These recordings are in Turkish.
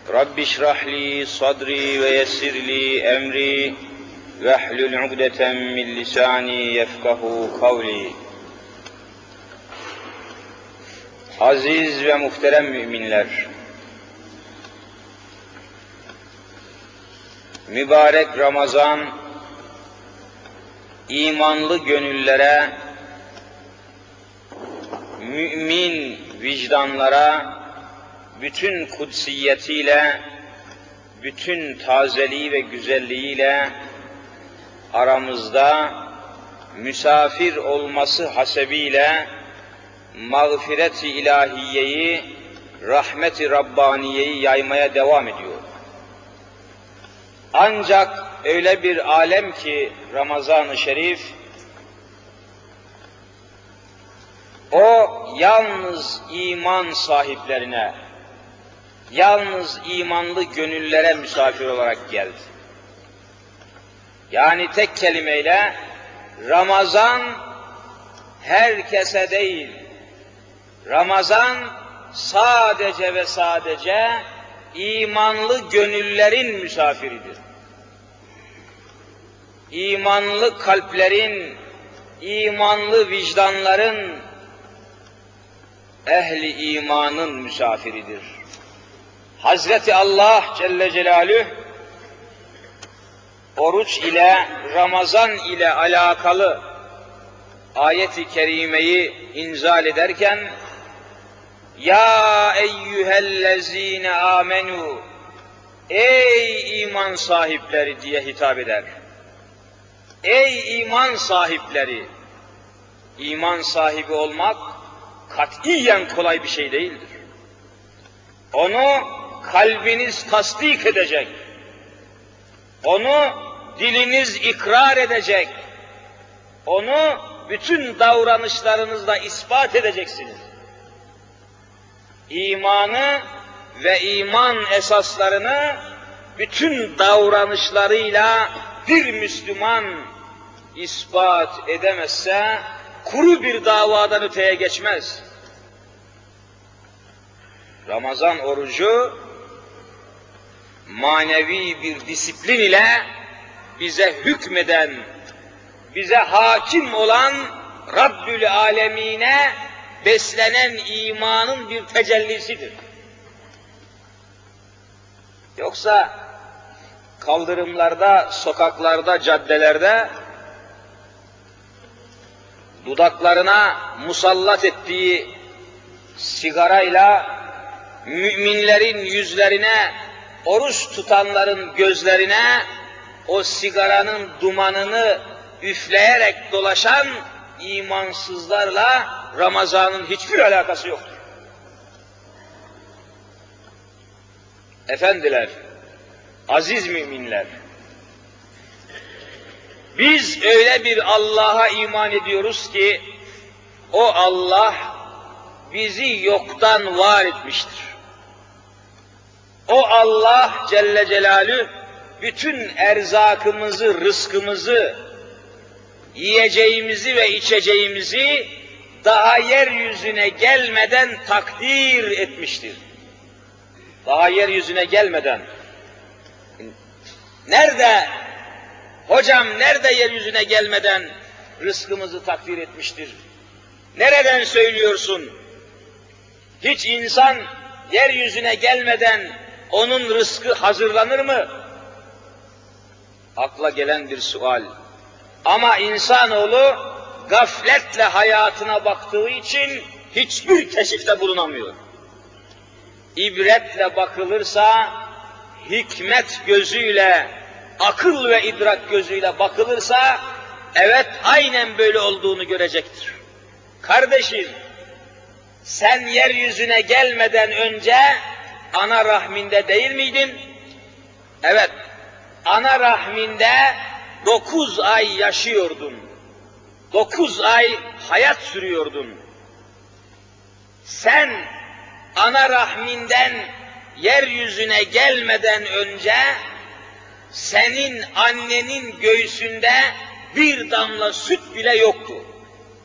Rabbi şrah li sadri ve yessir li emri ve hlul ugdeten min lisani yefkahu kavli. Aziz ve muhterem müminler, mübarek Ramazan, imanlı gönüllere, mümin vicdanlara, bütün kudsiyetiyle, bütün tazeliği ve güzelliğiyle aramızda misafir olması hasebiyle mağfiret-i ilahiyeyi, rahmet-i Rabbaniyeyi yaymaya devam ediyor. Ancak öyle bir alem ki Ramazan-ı Şerif, o yalnız iman sahiplerine, yalnız imanlı gönüllere misafir olarak geldi. Yani tek kelimeyle Ramazan herkese değil, Ramazan sadece ve sadece imanlı gönüllerin misafiridir. İmanlı kalplerin, imanlı vicdanların, ehli imanın misafiridir. Hazreti Allah Celle Celaluhu oruç ile, Ramazan ile alakalı ayet-i kerimeyi inzal ederken ya eyyühellezine amenu, ey iman sahipleri diye hitap eder. Ey iman sahipleri! İman sahibi olmak katiyen kolay bir şey değildir. Onu kalbiniz tasdik edecek, onu diliniz ikrar edecek, onu bütün davranışlarınızla ispat edeceksiniz. İmanı ve iman esaslarını bütün davranışlarıyla bir Müslüman ispat edemezse kuru bir davadan öteye geçmez. Ramazan orucu manevi bir disiplin ile bize hükmeden, bize hakim olan Rabbül Alemine beslenen imanın bir tecellisidir. Yoksa kaldırımlarda, sokaklarda, caddelerde dudaklarına musallat ettiği sigarayla müminlerin yüzlerine, oruç tutanların gözlerine o sigaranın dumanını üfleyerek dolaşan imansızlarla Ramazan'ın hiçbir alakası yoktur. Efendiler, aziz müminler, biz öyle bir Allah'a iman ediyoruz ki o Allah bizi yoktan var etmiştir. O Allah Celle Celaluhu bütün erzakımızı, rızkımızı, yiyeceğimizi ve içeceğimizi daha yeryüzüne gelmeden takdir etmiştir. Daha yeryüzüne gelmeden. Nerede? Hocam nerede yeryüzüne gelmeden rızkımızı takdir etmiştir? Nereden söylüyorsun? Hiç insan yeryüzüne gelmeden onun rızkı hazırlanır mı? Akla gelen bir sual. Ama insanoğlu gafletle hayatına baktığı için hiçbir keşifte bulunamıyor. İbretle bakılırsa, hikmet gözüyle, akıl ve idrak gözüyle bakılırsa, evet aynen böyle olduğunu görecektir. Kardeşim, sen yeryüzüne gelmeden önce ana rahminde değil miydin? Evet, ana rahminde 9 ay yaşıyordun. 9 ay hayat sürüyordun. Sen ana rahminden yeryüzüne gelmeden önce senin annenin göğsünde bir damla süt bile yoktu.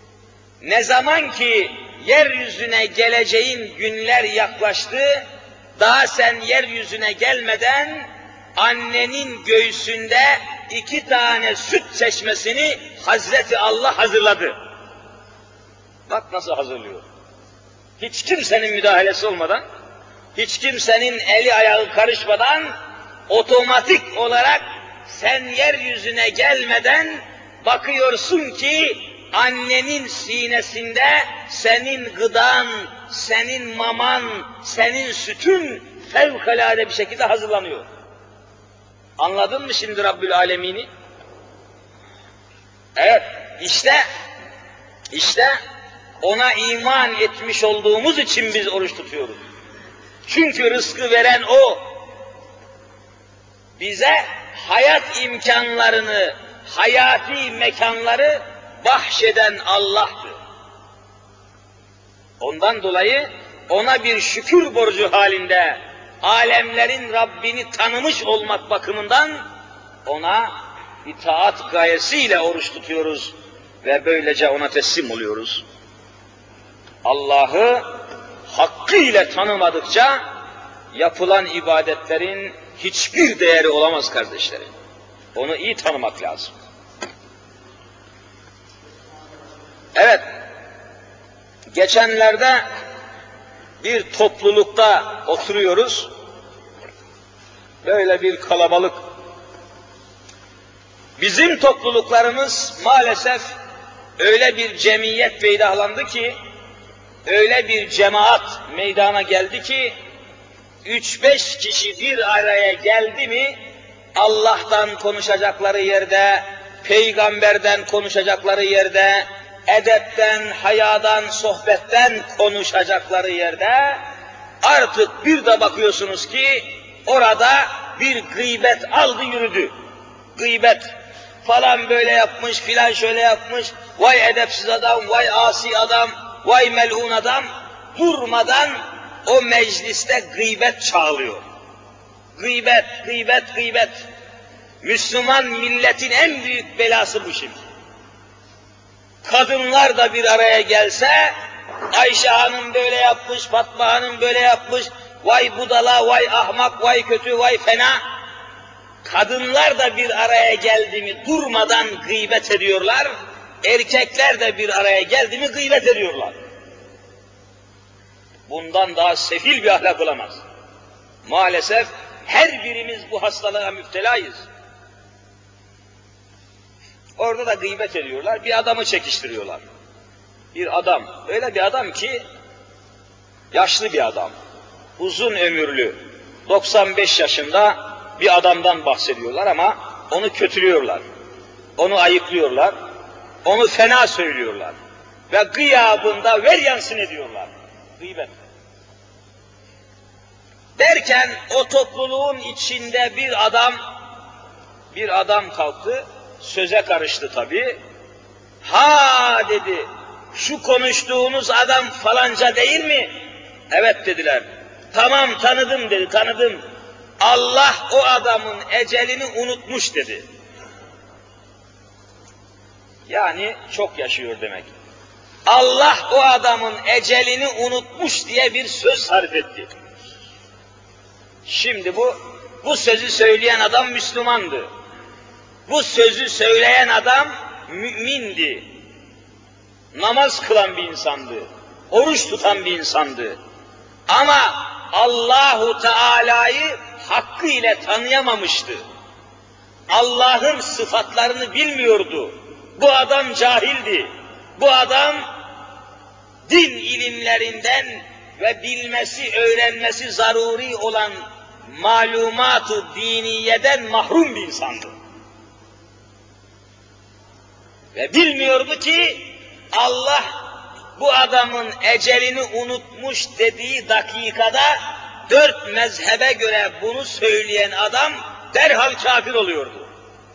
Ne zaman ki yeryüzüne geleceğin günler yaklaştı, daha sen yeryüzüne gelmeden annenin göğsünde 2 tane süt çeşmesini Hazreti Allah hazırladı. Bak nasıl hazırlıyor. Hiç kimsenin müdahalesi olmadan, hiç kimsenin eli ayağı karışmadan otomatik olarak sen yeryüzüne gelmeden bakıyorsun ki annenin sinesinde senin gıdan, senin maman, senin sütün fevkalade bir şekilde hazırlanıyor. Anladın mı şimdi Rabbül Alemin'i? Evet, işte ona iman etmiş olduğumuz için biz oruç tutuyoruz. Çünkü rızkı veren O. Bize hayat imkanlarını, hayati mekanları bahşeden Allah'tır. Ondan dolayı ona bir şükür borcu halinde alemlerin Rabbini tanımış olmak bakımından ona itaat gayesiyle oruç tutuyoruz ve böylece ona teslim oluyoruz. Allah'ı hakkıyla tanımadıkça yapılan ibadetlerin hiçbir değeri olamaz kardeşlerim. Onu iyi tanımak lazım. Evet, geçenlerde bir toplulukta oturuyoruz. Böyle bir kalabalık. Bizim topluluklarımız maalesef öyle bir cemiyet peydahlandı ki, öyle bir cemaat meydana geldi ki, 3-5 kişi bir araya geldi mi, Allah'tan konuşacakları yerde, peygamberden konuşacakları yerde, edepten, hayadan, sohbetten konuşacakları yerde, artık bir de bakıyorsunuz ki, orada bir gıybet aldı yürüdü. Gıybet. Falan böyle yapmış, filan şöyle yapmış, vay edepsiz adam, vay asi adam, vay melun adam, durmadan o mecliste gıybet çağlıyor. Gıybet, gıybet, gıybet. Müslüman milletin en büyük belası bu şimdi. Kadınlar da bir araya gelse, Ayşe Hanım böyle yapmış, Fatma Hanım böyle yapmış, vay budala, vay ahmak, vay kötü, vay fena. Kadınlar da bir araya geldi mi durmadan gıybet ediyorlar, erkekler de bir araya geldi mi gıybet ediyorlar. Bundan daha sefil bir ahlak olamaz. Maalesef her birimiz bu hastalığa müptelayız. Orada da gıybet ediyorlar, bir adamı çekiştiriyorlar. Bir adam, öyle bir adam ki, yaşlı bir adam, uzun ömürlü, 95 yaşında bir adamdan bahsediyorlar ama onu kötülüyorlar, onu ayıplıyorlar, onu fena söylüyorlar ve gıyabında ver yansın ediyorlar. Gıybet. Derken o topluluğun içinde bir adam kalktı, söze karıştı tabii. Ha dedi, şu konuştuğunuz adam falanca değil mi? Evet dediler. Tamam tanıdım dedi, tanıdım. Allah o adamın ecelini unutmuş dedi. Yani çok yaşıyor demek. Allah o adamın ecelini unutmuş diye bir söz sarf etti. Şimdi bu sözü söyleyen adam Müslümandı. Bu sözü söyleyen adam mümindi. Namaz kılan bir insandı. Oruç tutan bir insandı. Ama Allahu Teala'yı hakkıyla tanıyamamıştı. Allah'ın sıfatlarını bilmiyordu. Bu adam cahildi. Bu adam din ilimlerinden ve bilmesi, öğrenmesi zaruri olan malumat-ı diniyeden mahrum bir insandı. Ve bilmiyordu ki Allah bu adamın ecelini unutmuş dediği dakikada 4 mezhebe göre bunu söyleyen adam derhal kafir oluyordu.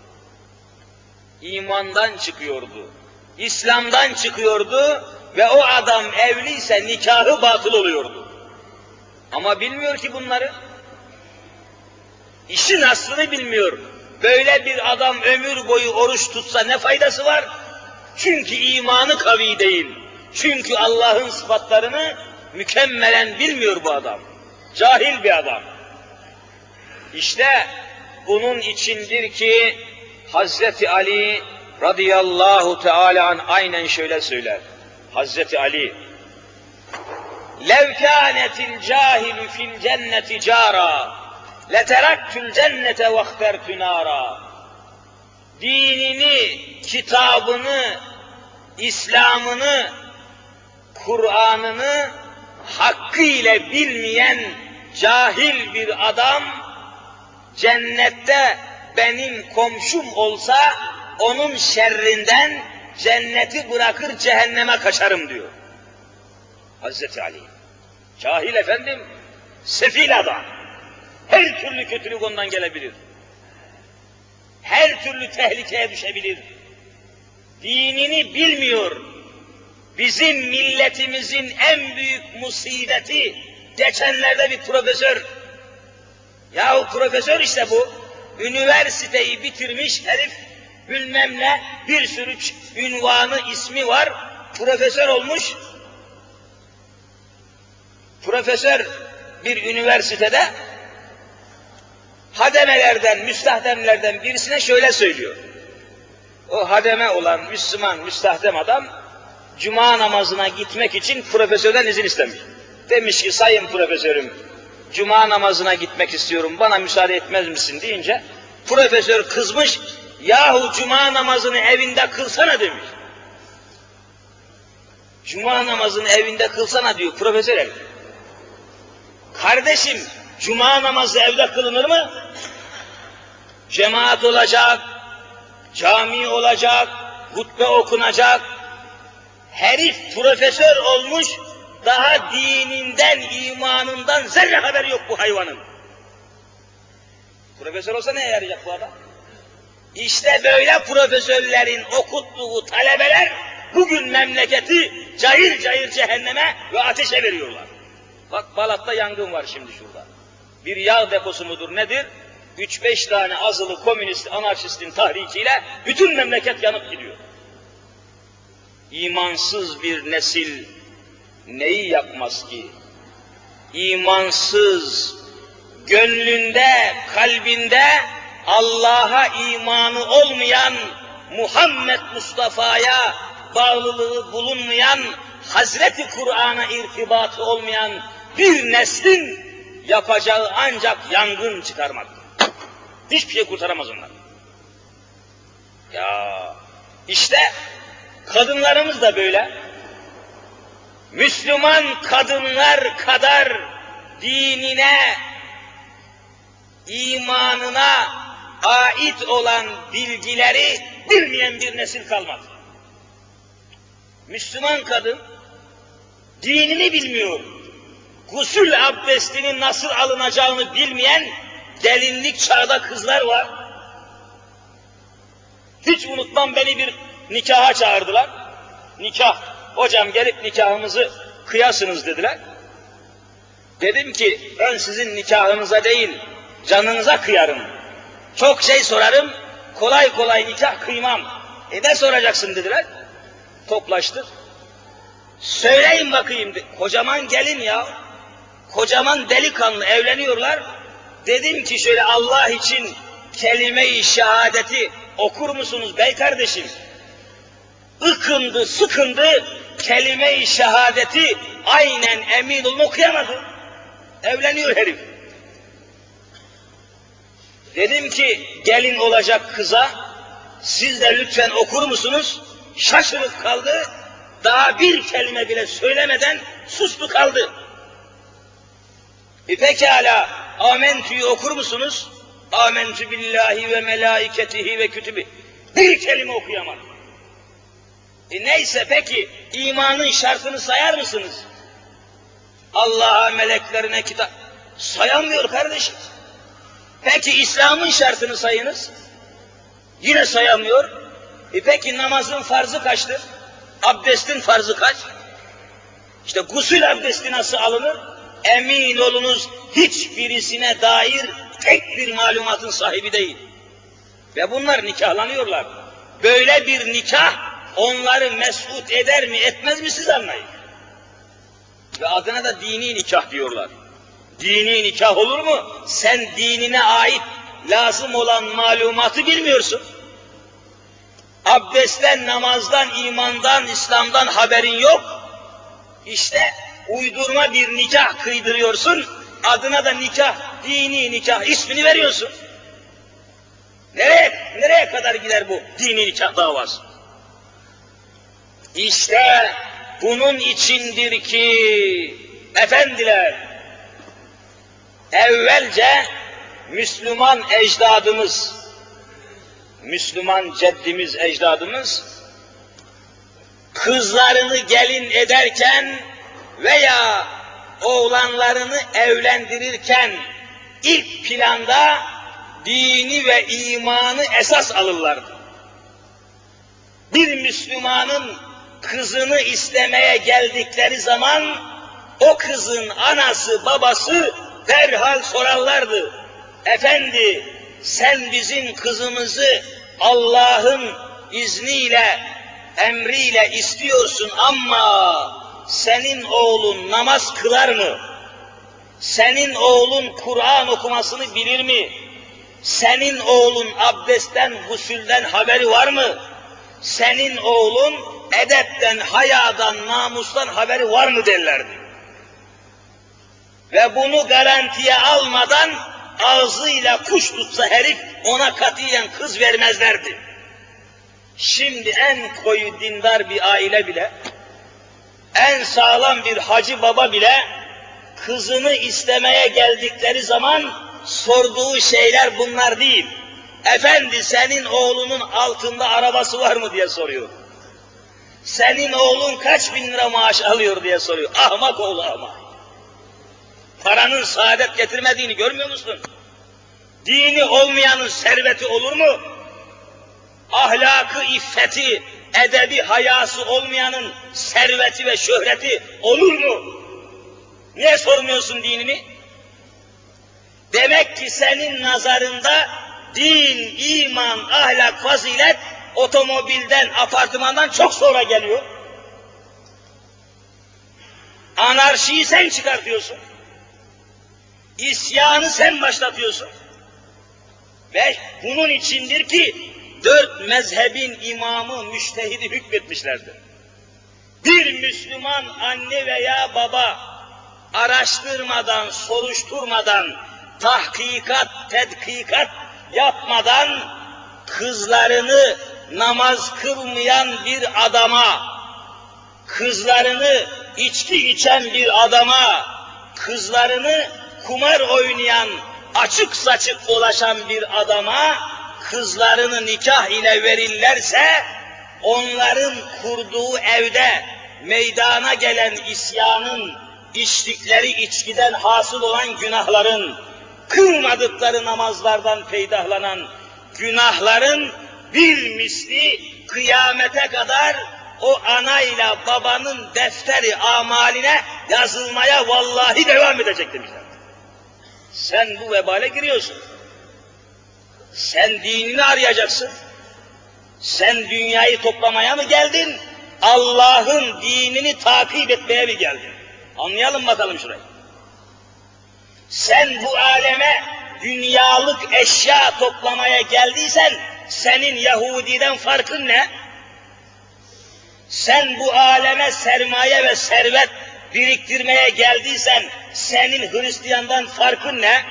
İmandan çıkıyordu, İslam'dan çıkıyordu ve o adam evliyse nikahı batıl oluyordu. Ama bilmiyor ki bunları. İşin aslını bilmiyor. Böyle bir adam ömür boyu oruç tutsa ne faydası var? Çünkü imanı kavi değil. Çünkü Allah'ın sıfatlarını mükemmelen bilmiyor bu adam. Cahil bir adam. İşte bunun içindir ki Hazreti Ali radıyallahu teala anh aynen şöyle söyler. Hazreti Ali, لَوْ كَانَتِ الْجَاهِلُ فِي الْجَنَّةِ جَارًا لَتَرَكْتُ الْجَنَّةَ وَاخْتَرْتُ نَارًا. Dinini, kitabını, İslam'ını, Kur'an'ını hakkıyla bilmeyen cahil bir adam cennette benim komşum olsa onun şerrinden cenneti bırakır cehenneme kaçarım diyor. Hazreti Ali. Cahil efendim, sefil adam. Her türlü kötülük ondan gelebilir. Her türlü tehlikeye düşebilir. Dinini bilmiyor. Bizim milletimizin en büyük musibeti, geçenlerde bir profesör, yahu profesör işte bu, üniversiteyi bitirmiş herif, bilmem ne, bir sürü ünvanı, ismi var, profesör olmuş. Profesör bir üniversitede hademelerden, müstahdemlerden birisine şöyle söylüyor. O hademe olan Müslüman, müstahdem adam, cuma namazına gitmek için profesörden izin istemiş. Demiş ki, sayın profesörüm, cuma namazına gitmek istiyorum, bana müsaade etmez misin deyince, profesör kızmış, yahu cuma namazını evinde kılsana demiş. Cuma namazını evinde kılsana diyor profesör herif. Kardeşim, cuma namazı evde kılınır mı? Cemaat olacak, cami olacak, hutbe okunacak. Herif profesör olmuş, daha dininden, imanından zerre haberi yok bu hayvanın. Profesör olsa neye yarayacak bu adam? İşte böyle profesörlerin okuttuğu talebeler bugün memleketi cayır cayır cehenneme ve ateşe veriyorlar. Bak Balat'ta yangın var şimdi şurada. Bir yağ deposu mudur nedir? 3-5 tane azılı komünist, anarşistin tahrikiyle bütün memleket yanıp gidiyor. İmansız bir nesil neyi yakmaz ki? İmansız, gönlünde, kalbinde Allah'a imanı olmayan, Muhammed Mustafa'ya bağlılığı bulunmayan, Hazreti Kur'an'a irtibatı olmayan bir neslin yapacağı ancak yangın çıkarmak. Hiçbir şey kurtaramaz onlar. Ya işte kadınlarımız da böyle. Müslüman kadınlar kadar dinine, imanına ait olan bilgileri bilmeyen bir nesil kalmadı. Müslüman kadın dinini bilmiyor. Gusül abdestinin nasıl alınacağını bilmeyen gelinlik çağda kızlar var. Hiç unutmam, beni bir nikaha çağırdılar. Nikah, hocam gelip nikahımızı kıyasınız dediler. Dedim ki ben sizin nikahınıza değil, canınıza kıyarım. Çok şey sorarım, kolay kolay nikah kıymam. Ne soracaksın dediler. Toplaştık. Söyleyin bakayım, kocaman gelin ya, kocaman delikanlı evleniyorlar. Dedim ki şöyle Allah için kelime-i şehadeti okur musunuz bey kardeşim? Ikındı, sıkındı, kelime-i şehadeti aynen emin olun okuyamadı. Evleniyor herif. Dedim ki gelin olacak kıza siz de lütfen okur musunuz? Şaşırıp kaldı. Daha bir kelime bile söylemeden sustu kaldı. Pekala amentü'yü okur musunuz? Amentü billahi ve melaiketihi ve kütübü. Bir kelime okuyamadı. Neyse peki imanın şartını sayar mısınız? Allah'a, meleklerine, kitap sayamıyor kardeşim. Peki İslam'ın şartını sayınız. Yine sayamıyor. Peki namazın farzı kaçtır? Abdestin farzı kaç? İşte gusül abdesti nasıl alınır? Emin olunuz hiçbirisine dair tek bir malumatın sahibi değil. Ve bunlar nikahlanıyorlar. Böyle bir nikah onları mesut eder mi etmez mi siz anlayın. Ve adına da dini nikah diyorlar. Dini nikah olur mu? Sen dinine ait lazım olan malumatı bilmiyorsun. Abdestten, namazdan, imandan, İslam'dan haberin yok. İşte uydurma bir nikah kıydırıyorsun, adına da nikah, dini nikah ismini veriyorsun. Nereye kadar gider bu dini nikah davası? İşte bunun içindir ki efendiler, evvelce Müslüman ecdadımız, Müslüman ceddimiz, ecdadımız, kızlarını gelin ederken veya oğlanlarını evlendirirken ilk planda dini ve imanı esas alırlardı. Bir Müslümanın kızını istemeye geldikleri zaman o kızın anası babası derhal sorarlardı. Efendi, sen bizim kızımızı Allah'ın izniyle, emriyle istiyorsun ama senin oğlun namaz kılar mı? Senin oğlun Kur'an okumasını bilir mi? Senin oğlun abdestten, gusülden haberi var mı? Senin oğlun edepten, hayadan, namustan haberi var mı derlerdi. Ve bunu garantiye almadan ağzıyla kuş tutsa herif ona katiyen kız vermezlerdi. Şimdi en koyu dindar bir aile bile, en sağlam bir hacı baba bile kızını istemeye geldikleri zaman sorduğu şeyler bunlar değil. Efendi, senin oğlunun altında arabası var mı diye soruyor. Senin oğlun kaç bin lira maaş alıyor diye soruyor. Ahmak oğlu ahmak. Paranın saadet getirmediğini görmüyor musun? Dini olmayanın serveti olur mu? Ahlakı, iffeti, edebi, hayası olmayanın serveti ve şöhreti olur mu? Niye sormuyorsun dinini? Demek ki senin nazarında din, iman, ahlak, fazilet otomobilden, apartmandan çok sonra geliyor. Anarşiyi sen çıkartıyorsun. İsyanı sen başlatıyorsun. Ve bunun içindir ki 4 mezhebin imamı, müştehidi hükmetmişlerdir. Bir Müslüman anne veya baba araştırmadan, soruşturmadan, tahkikat, tedkikat yapmadan kızlarını namaz kılmayan bir adama, kızlarını içki içen bir adama, kızlarını kumar oynayan, açık saçık dolaşan bir adama kızlarını nikah ile verirlerse onların kurduğu evde meydana gelen isyanın, içtikleri içkiden hasıl olan günahların, kılmadıkları namazlardan peydahlanan günahların bir misli kıyamete kadar o anayla babanın defteri amaline yazılmaya vallahi devam edecek demişler. Sen bu vebale giriyorsun. Sen dinini arayacaksın. Sen dünyayı toplamaya mı geldin? Allah'ın dinini takip etmeye mi geldin? Anlayalım bakalım şurayı. Sen bu aleme dünyalık eşya toplamaya geldiysen senin Yahudi'den farkın ne? Sen bu aleme sermaye ve servet biriktirmeye geldiysen senin Hristiyan'dan farkın ne?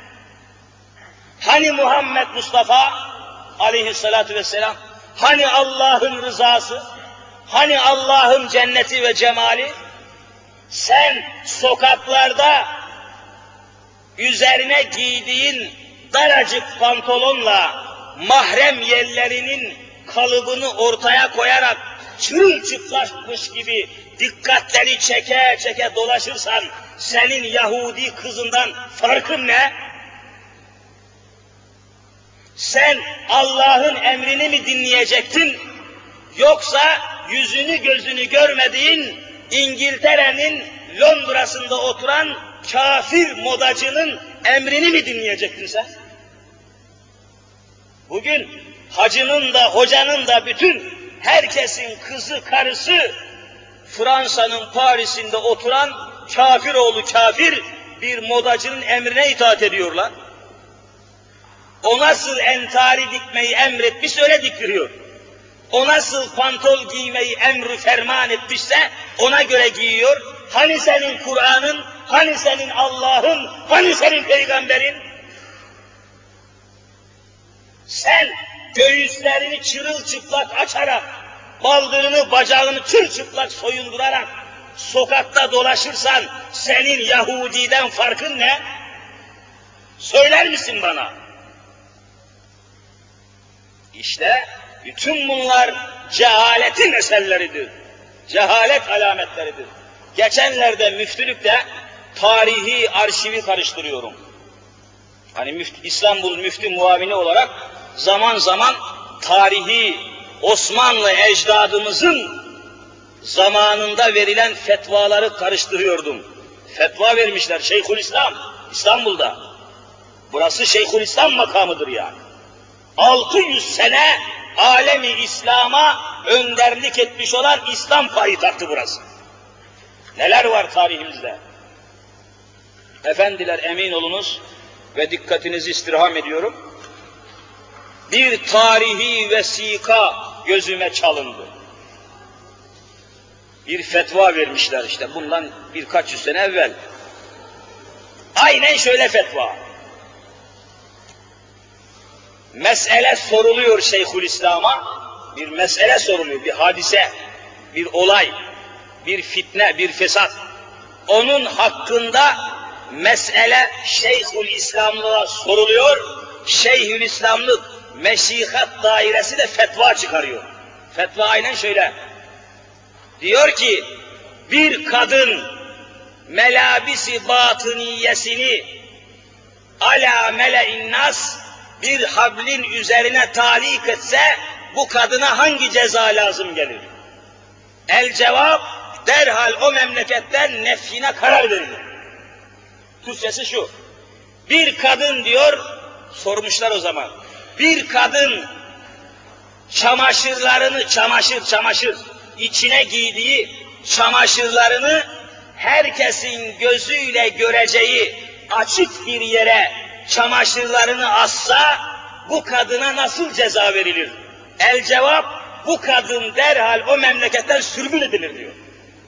Hani Muhammed Mustafa aleyhissalatu vesselam, hani Allah'ın rızası, hani Allah'ın cenneti ve cemali? Sen sokaklarda üzerine giydiğin daracık pantolonla mahrem yerlerinin kalıbını ortaya koyarak çırılçıplakmış gibi dikkatleri çeke çeke dolaşırsan senin Yahudi kızından farkın ne? Sen Allah'ın emrini mi dinleyecektin, yoksa yüzünü gözünü görmediğin İngiltere'nin Londra'sında oturan kafir modacının emrini mi dinleyecektin sen? Bugün hacının da hocanın da bütün herkesin kızı karısı Fransa'nın Paris'inde oturan kafir oğlu kafir, bir modacının emrine itaat ediyorlar. O nasıl entari dikmeyi emretmiş öyle diktiriyor. O nasıl pantol giymeyi emri ferman etmişse ona göre giyiyor. Hani senin Kur'an'ın, hani senin Allah'ın, hani senin peygamberin? Sen göğüslerini çırılçıplak açarak, baldırını bacağını çırılçıplak soyundurarak sokakta dolaşırsan senin Yahudi'den farkın ne? Söyler misin bana? İşte bütün bunlar cehaletin eserleridir. Cehalet alametleridir. Geçenlerde müftülükte tarihi arşivi karıştırıyorum. Hani İstanbul Müftü Muavini olarak zaman zaman tarihi Osmanlı ecdadımızın zamanında verilen fetvaları karıştırıyordum. Fetva vermişler Şeyhülislam İstanbul'da. Burası Şeyhülislam makamıdır yani. 600 sene alemi İslam'a önderlik etmiş olan İslam payitahtı burası. Neler var tarihimizde? Efendiler emin olunuz ve dikkatinizi istirham ediyorum. Bir tarihi vesika gözüme çalındı. Bir fetva vermişler işte bundan birkaç yüz sene evvel. Aynen şöyle fetva. Mesele soruluyor Şeyhülislam'a, bir mesele soruluyor, bir hadise, bir olay, bir fitne, bir fesat. Onun hakkında mesele Şeyhülislam'la soruluyor, Şeyhülislamlık meşihat dairesi de fetva çıkarıyor. Fetva aynen şöyle. Diyor ki, bir kadın melabisi batıniyesini ala mele'in nas bir hablin üzerine talik etse bu kadına hangi ceza lazım gelir? El cevap derhal o memleketten nefyine karar verilir. Türkçesi şu. Bir kadın diyor, sormuşlar o zaman. Bir kadın çamaşırlarını çamaşır içine giydiği çamaşırlarını herkesin gözüyle göreceği açık bir yere çamaşırlarını assa bu kadına nasıl ceza verilir? El cevap bu kadın derhal o memleketten sürgün edilir diyor.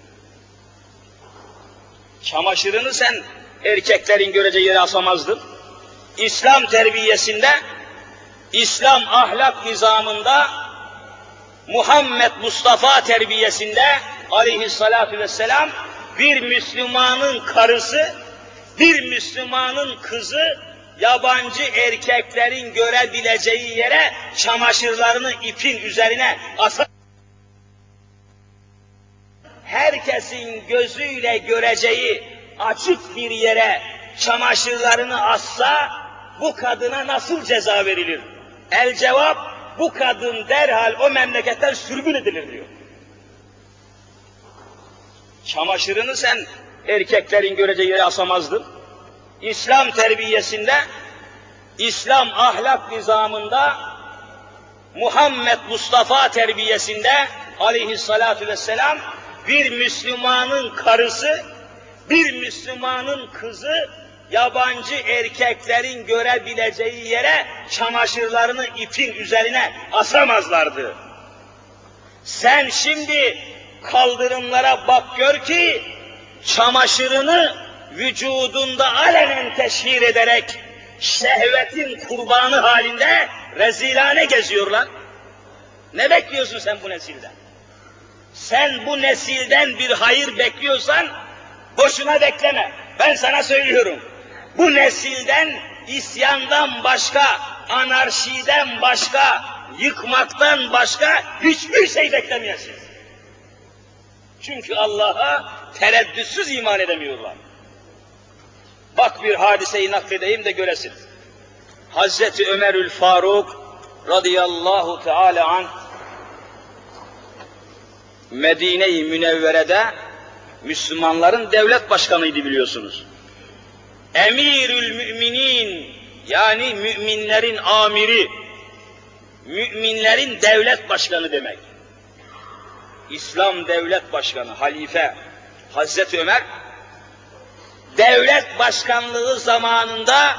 Çamaşırını sen erkeklerin göreceği yere asamazdın. İslam terbiyesinde, İslam ahlak nizamında, Muhammed Mustafa terbiyesinde aleyhissalatu vesselam bir Müslümanın karısı, bir Müslümanın kızı yabancı erkeklerin görebileceği yere çamaşırlarını ipin üzerine asar. Herkesin gözüyle göreceği açık bir yere çamaşırlarını assa bu kadına nasıl ceza verilir? El cevap bu kadın derhal o memleketten sürgün edilir diyor. Çamaşırını sen erkeklerin göreceği yere asamazdın. İslam terbiyesinde, İslam ahlak nizamında, Muhammed Mustafa terbiyesinde aleyhissalatu vesselam bir Müslümanın karısı, bir Müslümanın kızı yabancı erkeklerin görebileceği yere çamaşırlarını ipin üzerine asamazlardı. Sen şimdi kaldırımlara bak gör ki çamaşırını vücudunda alenen teşhir ederek şehvetin kurbanı halinde rezilane geziyorlar. Ne bekliyorsun sen bu nesilden? Sen bu nesilden bir hayır bekliyorsan boşuna bekleme. Ben sana söylüyorum. Bu nesilden isyandan başka, anarşiden başka, yıkmaktan başka hiçbir şey beklemeyesiniz. Çünkü Allah'a tereddütsüz iman edemiyorlar. Bak bir hadiseyi nakledeyim de göresin. Hazreti Ömerül Faruk radıyallahu teala anh Medine-i Münevvere'de Müslümanların devlet başkanıydı biliyorsunuz. Emirül Müminin yani müminlerin amiri, müminlerin devlet başkanı demek. İslam devlet başkanı, halife Hazreti Ömer devlet başkanlığı zamanında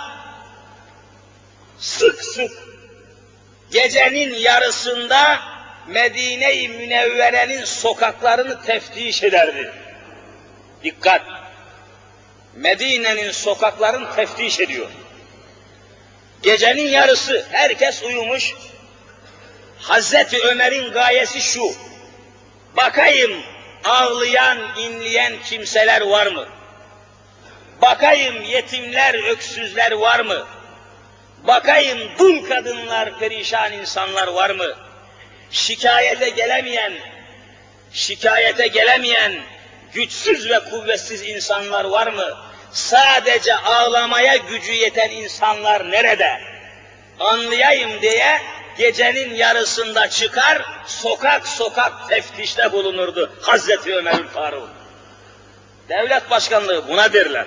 sık sık gecenin yarısında Medine-i Münevvere'nin sokaklarını teftiş ederdi. Dikkat! Medine'nin sokaklarını teftiş ediyor. Gecenin yarısı herkes uyumuş. Hazreti Ömer'in gayesi şu: bakayım ağlayan, inleyen kimseler var mı? Bakayım yetimler, öksüzler var mı? Bakayım dul kadınlar, perişan insanlar var mı? Şikayete gelemeyen güçsüz ve kuvvetsiz insanlar var mı? Sadece ağlamaya gücü yeten insanlar nerede? Anlayayım diye gecenin yarısında çıkar, sokak sokak teftişte bulunurdu Hazreti Ömer'ül Faruk. Devlet başkanlığı buna derler.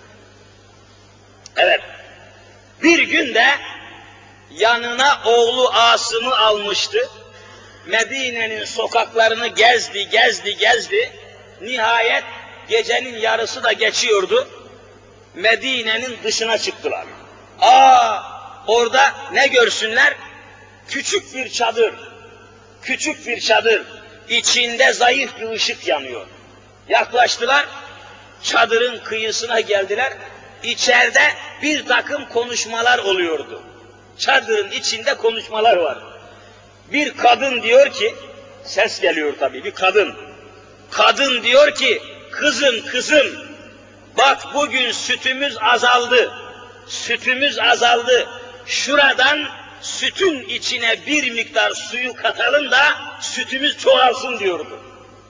Evet, bir gün de yanına oğlu Asım'ı almıştı. Medine'nin sokaklarını gezdi. Nihayet gecenin yarısı da geçiyordu. Medine'nin dışına çıktılar. Orada ne görsünler? Küçük bir çadır. İçinde zayıf bir ışık yanıyor. Yaklaştılar, çadırın kıyısına geldiler. İçeride bir takım konuşmalar oluyordu. Çadırın içinde konuşmalar var. Bir kadın diyor ki, ses geliyor tabii, bir kadın. Kadın diyor ki, kızım, bak bugün sütümüz azaldı. Şuradan sütün içine bir miktar suyu katalım da sütümüz çoğalsın diyordu.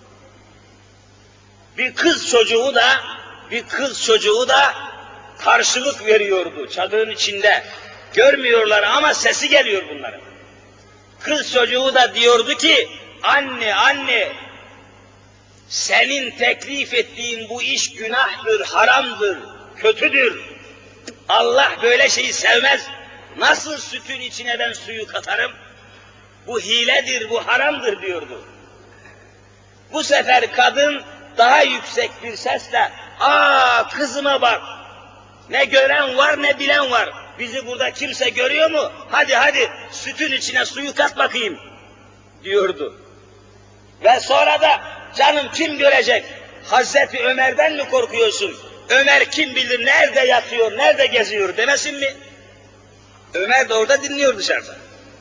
Bir kız çocuğu da karşılık veriyordu çadırın içinde. Görmüyorlar ama sesi geliyor bunların. Kız çocuğu da diyordu ki, anne, senin teklif ettiğin bu iş günahtır, haramdır, kötüdür. Allah böyle şeyi sevmez. Nasıl sütün içine ben suyu katarım? Bu hiledir, bu haramdır diyordu. Bu sefer kadın daha yüksek bir sesle, kızıma bak, ne gören var ne bilen var. Bizi burada kimse görüyor mu? Hadi sütün içine suyu kat bakayım diyordu. Ve sonra da canım kim görecek? Hazreti Ömer'den mi korkuyorsun? Ömer kim bilir nerede yatıyor, nerede geziyor demesin mi? Ömer de orada dinliyor dışarıda.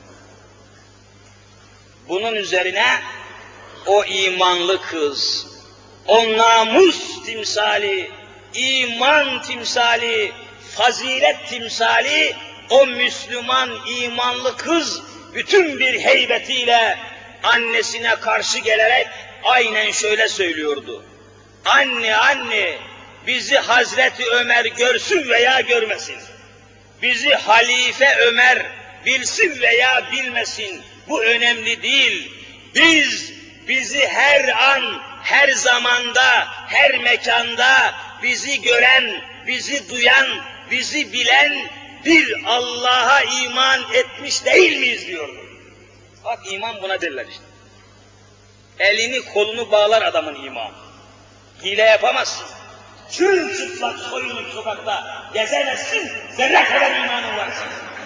Bunun üzerine o imanlı kız, o namus timsali, iman timsali, fazilet timsali, o Müslüman imanlı kız bütün bir heybetiyle annesine karşı gelerek aynen şöyle söylüyordu. Anne, bizi Hazreti Ömer görsün veya görmesin. Bizi Halife Ömer bilsin veya bilmesin. Bu önemli değil. Bizi her an, her zamanda, her mekanda bizi gören, bizi duyan, bizi bilen bir Allah'a iman etmiş değil miyiz diyordu. Bak iman buna derler işte. Elini kolunu bağlar adamın imanı. Hile yapamazsın. Çırılçıplak soyunup sokakta gezemezsin, zerre kadar imanın varsa.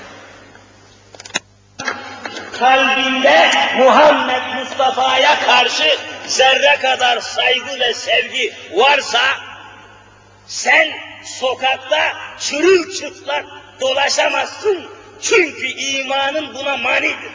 Kalbinde Muhammed Mustafa'ya karşı zerre kadar saygı ve sevgi varsa, sen sokakta çırılçıplak dolaşamazsın. Çünkü imanın buna manidir.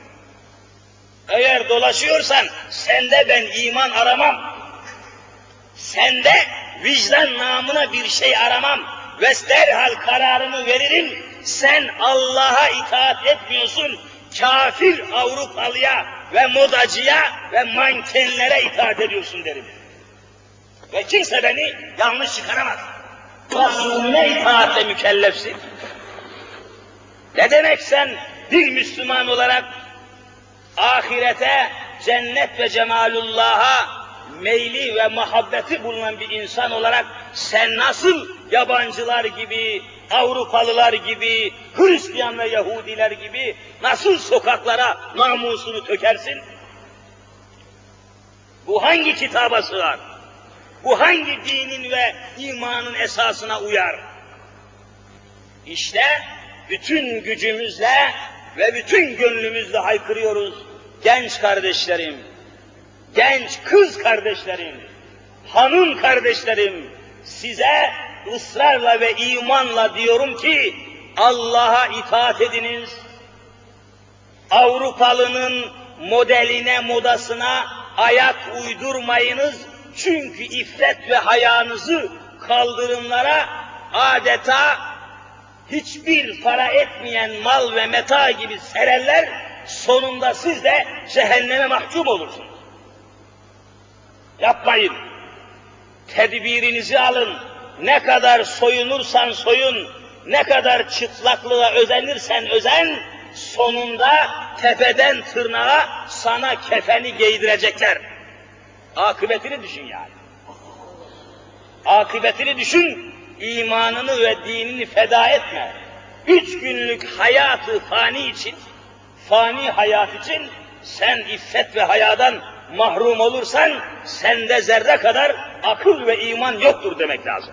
Eğer dolaşıyorsan, sende ben iman aramam. Sende vicdan namına bir şey aramam ve derhal kararımı veririm. Sen Allah'a itaat etmiyorsun, kafir Avrupalıya ve modacıya ve mankenlere itaat ediyorsun derim. Ve kimse beni yanlış çıkaramaz. Resulüne itaatle mükellefsin. Ne demek sen bir Müslüman olarak ahirete, cennet ve cemalullah'a meyli ve muhabbeti bulunan bir insan olarak sen nasıl yabancılar gibi, Avrupalılar gibi, Hristiyan ve Yahudiler gibi nasıl sokaklara namusunu tökersin? Bu hangi kitaba sığar? Bu hangi dinin ve imanın esasına uyar? İşte bütün gücümüzle ve bütün gönlümüzle haykırıyoruz. Genç kardeşlerim, genç kız kardeşlerim, hanım kardeşlerim, size ısrarla ve imanla diyorum ki Allah'a itaat ediniz. Avrupalının modeline, modasına ayak uydurmayınız. Çünkü iffet ve hayanızı kaldırımlara adeta hiçbir para etmeyen mal ve meta gibi sererler, sonunda siz de cehenneme mahkum olursunuz. Yapmayın. Tedbirinizi alın. Ne kadar soyunursan soyun, ne kadar çıplaklığa özenirsen özen, sonunda tepeden tırnağa sana kefeni giydirecekler. Akıbetini düşün yani. Akıbetini düşün, imanını ve dinini feda etme. 3 günlük hayatı fani için, fani hayat için sen iffet ve hayadan mahrum olursan, sende zerre kadar akıl ve iman yoktur demek lazım.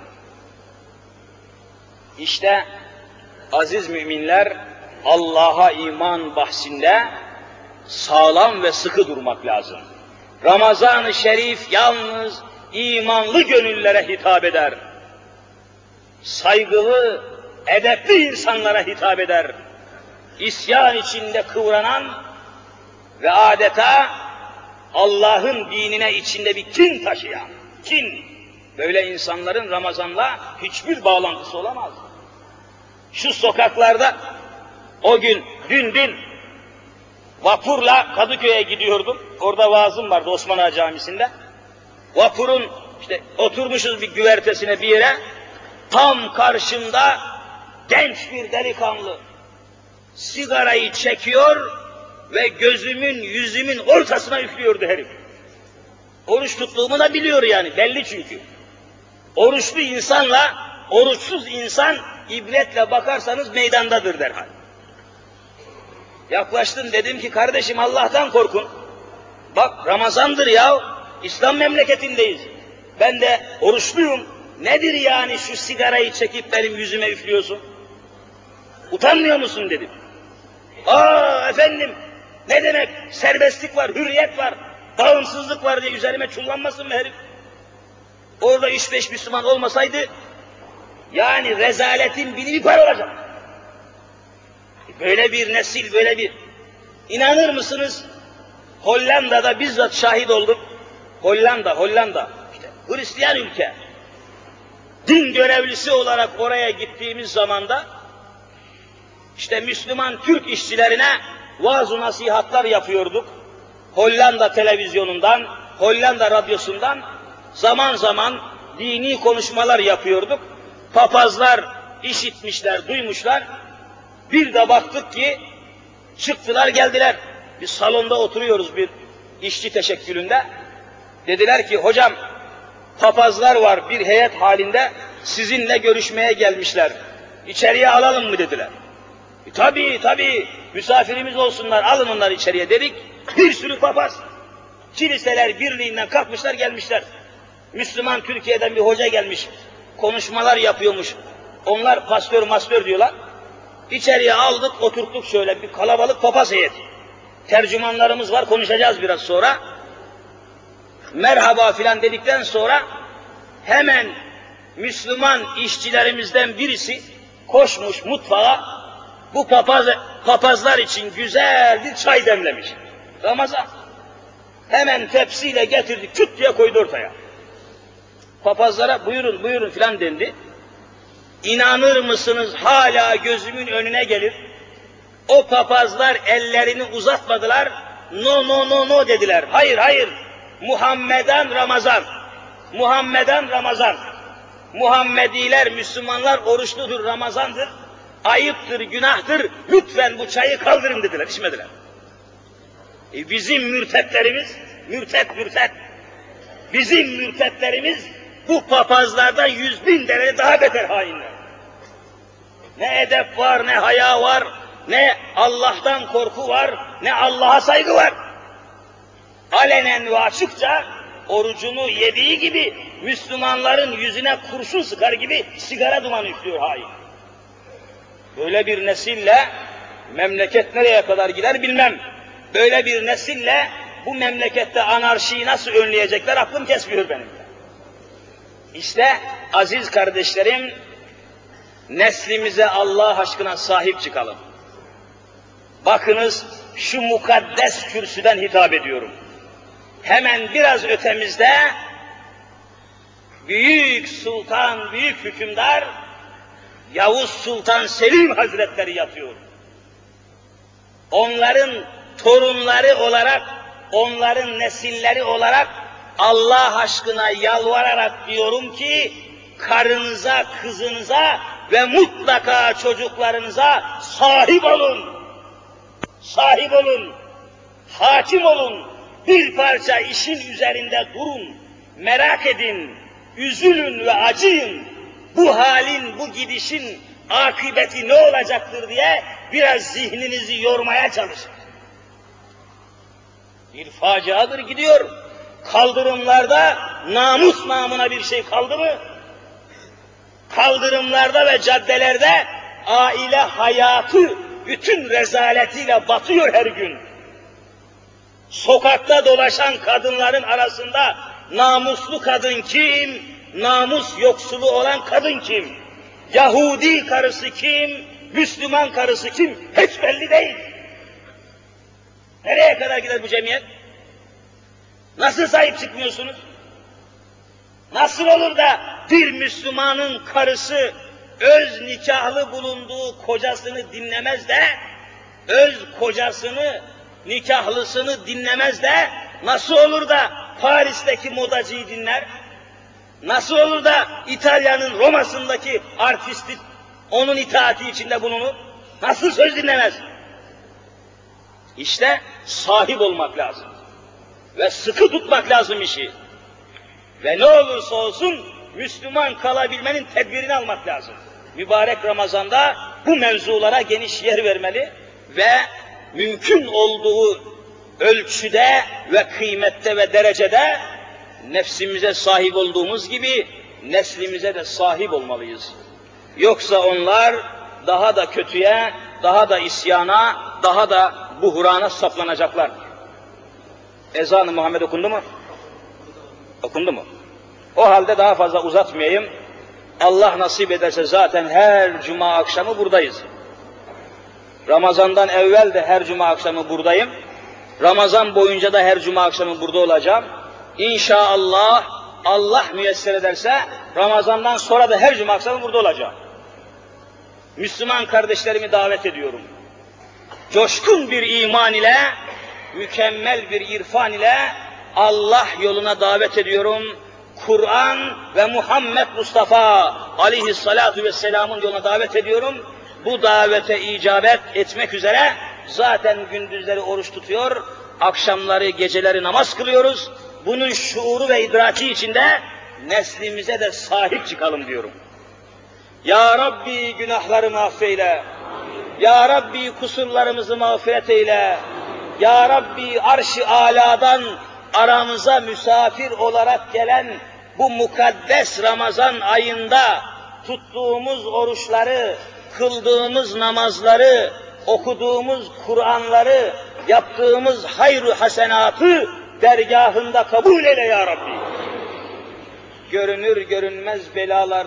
İşte aziz müminler, Allah'a iman bahsinde sağlam ve sıkı durmak lazım. Ramazan-ı Şerif yalnız imanlı gönüllere hitap eder. Saygılı, edepli insanlara hitap eder. İsyan içinde kıvranan ve adeta Allah'ın dinine içinde bir kin taşıyan, kin, böyle insanların Ramazan'la hiçbir bağlantısı olamaz. Şu sokaklarda o gün, dün vapurla Kadıköy'e gidiyordum. Orada vaazım vardı Osman Ağa Camisi'nde. Vapurun işte oturmuşuz bir güvertesine bir yere. Tam karşımda genç bir delikanlı sigarayı çekiyor ve gözümün, yüzümün ortasına üflüyordu herif. Oruç tuttuğumu da biliyor yani, belli çünkü. Oruçlu insanla oruçsuz insan ibretle bakarsanız meydandadır derhal. Yaklaştım, dedim ki kardeşim Allah'tan korkun. Bak Ramazan'dır ya, İslam memleketindeyiz. Ben de oruçluyum. Nedir yani şu sigarayı çekip benim yüzüme üflüyorsun? Utanmıyor musun dedim. Aa efendim, ne demek serbestlik var, hürriyet var, bağımsızlık var diye üzerime çullanmasın mı herif? Orada 3-5 Müslüman olmasaydı, yani rezaletin bini bir para olacak. Böyle bir nesil, böyle bir... İnanır mısınız? Hollanda'da bizzat şahit oldum. Hollanda, işte Hristiyan ülke. Din görevlisi olarak oraya gittiğimiz zamanda, işte Müslüman Türk işçilerine vaaz-ı nasihatler yapıyorduk. Hollanda televizyonundan, Hollanda radyosundan zaman zaman dini konuşmalar yapıyorduk. Papazlar işitmişler, duymuşlar. Bir de baktık ki çıktılar geldiler. Biz salonda oturuyoruz bir işçi teşekkülünde. Dediler ki hocam papazlar var bir heyet halinde sizinle görüşmeye gelmişler. İçeriye alalım mı dediler. Tabii misafirimiz olsunlar, alın onları içeriye dedik. Bir sürü papaz kiliseler birliğinden kalkmışlar gelmişler. Müslüman Türkiye'den bir hoca gelmiş, konuşmalar yapıyormuş. Onlar pastör diyorlar. İçeriye aldık, oturttuk şöyle bir kalabalık papaz heyeti. Tercümanlarımız var, konuşacağız biraz sonra. Merhaba filan dedikten sonra hemen Müslüman işçilerimizden birisi koşmuş mutfağa, bu papazlar için güzel bir çay demlemiş. Ramazan. Hemen tepsiyle getirdi, küt diye koydu ortaya. Papazlara buyurun filan dendi. İnanır mısınız hala gözümün önüne gelir. O papazlar ellerini uzatmadılar. No dediler. Hayır. Muhammeden Ramazan. Muhammediler, Müslümanlar oruçludur, Ramazandır. Ayıptır, günahtır. Lütfen bu çayı kaldırın dediler, içmediler. Bizim mürtetlerimiz, mürtet. Bizim mürtetlerimiz bu papazlardan 100.000 derece daha beter hainler. Ne edep var, ne haya var, ne Allah'tan korku var, ne Allah'a saygı var. Alenen ve açıkça orucunu yediği gibi Müslümanların yüzüne kurşun sıkar gibi sigara dumanı üflüyor hain. Böyle bir nesille memleket nereye kadar gider bilmem. Böyle bir nesille bu memlekette anarşiyi nasıl önleyecekler aklım kesmiyor benim. İşte aziz kardeşlerim, neslimize Allah aşkına sahip çıkalım. Bakınız şu mukaddes kürsüden hitap ediyorum. Hemen biraz ötemizde büyük sultan, büyük hükümdar Yavuz Sultan Selim Hazretleri yatıyor. Onların torunları olarak, onların nesilleri olarak Allah aşkına yalvararak diyorum ki karınıza, kızınıza ve mutlaka çocuklarınıza sahip olun. Sahip olun, hakim olun, bir parça işin üzerinde durun, merak edin, üzülün ve acıyın. Bu halin, bu gidişin akıbeti ne olacaktır diye biraz zihninizi yormaya çalışın. Bir faciadır gidiyor. Kaldırımlarda namus namına bir şey kaldı mı? Kaldırımlarda ve caddelerde aile hayatı bütün rezaletiyle batıyor her gün. Sokakta dolaşan kadınların arasında namuslu kadın kim, namus yoksulu olan kadın kim? Yahudi karısı kim, Müslüman karısı kim? Hiç belli değil. Nereye kadar gider bu cemiyet? Nasıl sahip çıkmıyorsunuz? Nasıl olur da bir Müslümanın karısı öz nikahlı bulunduğu kocasını dinlemez de, öz kocasını, nikahlısını dinlemez de, nasıl olur da Paris'teki modacıyı dinler? Nasıl olur da İtalya'nın Roma'sındaki artisti onun itaati içinde bulunur? Nasıl söz dinlemez? İşte sahip olmak lazım. Ve sıkı tutmak lazım işi. Ve ne olursa olsun Müslüman kalabilmenin tedbirini almak lazım. Mübarek Ramazan'da bu mevzulara geniş yer vermeli ve mümkün olduğu ölçüde ve kıymette ve derecede nefsimize sahip olduğumuz gibi neslimize de sahip olmalıyız. Yoksa onlar daha da kötüye, daha da isyana, daha da buhrana saplanacaklar. Ezan-ı Muhammed okundu mu? Okundu mu? O halde daha fazla uzatmayayım. Allah nasip ederse zaten her cuma akşamı buradayız. Ramazan'dan evvel de her cuma akşamı buradayım. Ramazan boyunca da her cuma akşamı burada olacağım. İnşallah Allah müyesser ederse Ramazan'dan sonra da her cuma akşamı burada olacağım. Müslüman kardeşlerimi davet ediyorum. Coşkun bir iman ile, mükemmel bir irfan ile Allah yoluna davet ediyorum. Kur'an ve Muhammed Mustafa aleyhissalatu vesselamın yoluna davet ediyorum. Bu davete icabet etmek üzere zaten gündüzleri oruç tutuyor, akşamları, geceleri namaz kılıyoruz. Bunun şuuru ve idraki içinde neslimize de sahip çıkalım diyorum. Ya Rabbi günahlarımı affeyle. Ya Rabbi kusurlarımızı mağfiret eyle. Ya Rabbi arş-ı âlâdan aramıza misafir olarak gelen bu mukaddes Ramazan ayında tuttuğumuz oruçları, kıldığımız namazları, okuduğumuz Kur'anları, yaptığımız hayr-ı hasenatı dergahında kabul eyle ya Rabbi. Görünür görünmez belalar